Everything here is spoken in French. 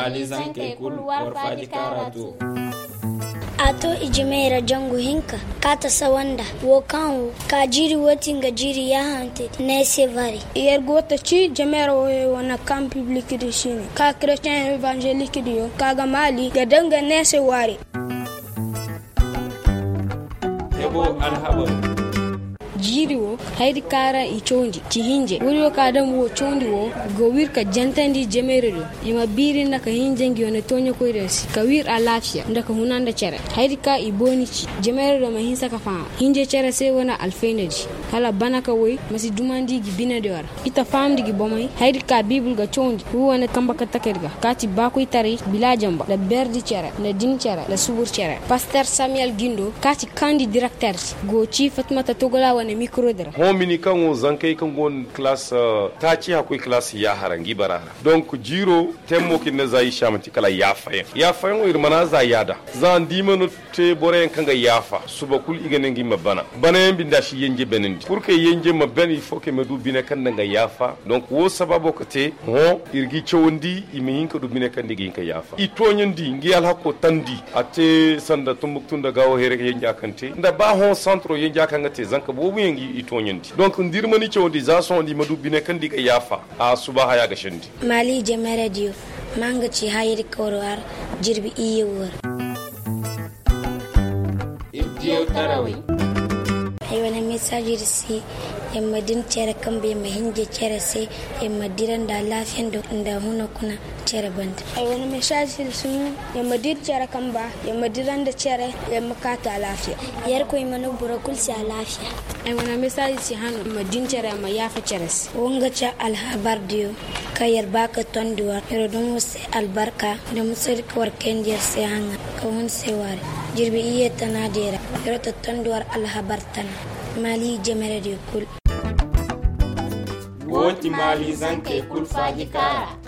mali zanke kul warfaji karatu. Ato ijimera jangu hinka kata sawanda wo kanwo ka jiri wotinga jiri ya hante nese vari yer gota ci jamera wo wana camp public de shine ka chrétien évangélique dio kaga mali ga danga nese wari ebo alhaba jiri wo haydi kara i chondi ci hinje wuri ka dam wo chondi wo go wir ka jantandi jemere do ima biri na ka hinje ngi one tonyo ko resi ka wir a lafiya ndaka hunanda cere haydi ka i boni ci jemere do ma hinsa ka fa hinje cere se wona alfeneji hala banaka woy masi dumandi gi bina de wara ita famdi gi bomay haydi ka bible ga chondi wona kamba ka takerga kati ba ko tari bila jamba da berdi cere na din cere la subur cere pasteur Samuel Gindo kati kandi directeur go ci Fatmata Togola wane micro dara homini kan wo zankai kan gon class ta ci hakoi class ya harangi bara donc jiro temmo kin na zai shamati kala ya fayen wo irmana za yada zan dimano te bore kan ga yafa subakul igane ngi mabana bana yan binda shi yenje benendi pour que yenje mabani il faut que medu bine kan nga yafa donc wo sababo ko te ho irgi chondi imi hinka du bine kan digi hinka yafa itonyandi ngi al hakko tandi ate sanda tumbuktu daga o here yenja kante nda ba ho centre yenja kan te zanka bo yengi itonyandi donc ndirmani chondi za son di madu bine kan diga yafa a subaha ya gashandi mali jama radio manga ci hayri korwar jirbi iyewor ibdiyo tarawi aywana message risi yamma din cere kambe ma hinje cere se yamma diran da lafiyan da huna kuna cere band aywana message risi yamma dir cere kamba yamma diran da cere yamma kata lafiya yar ko imanu burakul si lafiya aywana message si hanu ma din cere ma yafa cere se wonga cha alhabar dio kayar baka tonduwar irodun wose albarka da musir warken dir se hanga kawun se wari jirbi iya tanadira irota tonduwar alhabartan mali jemere de kul woti mali zanke kul faji kara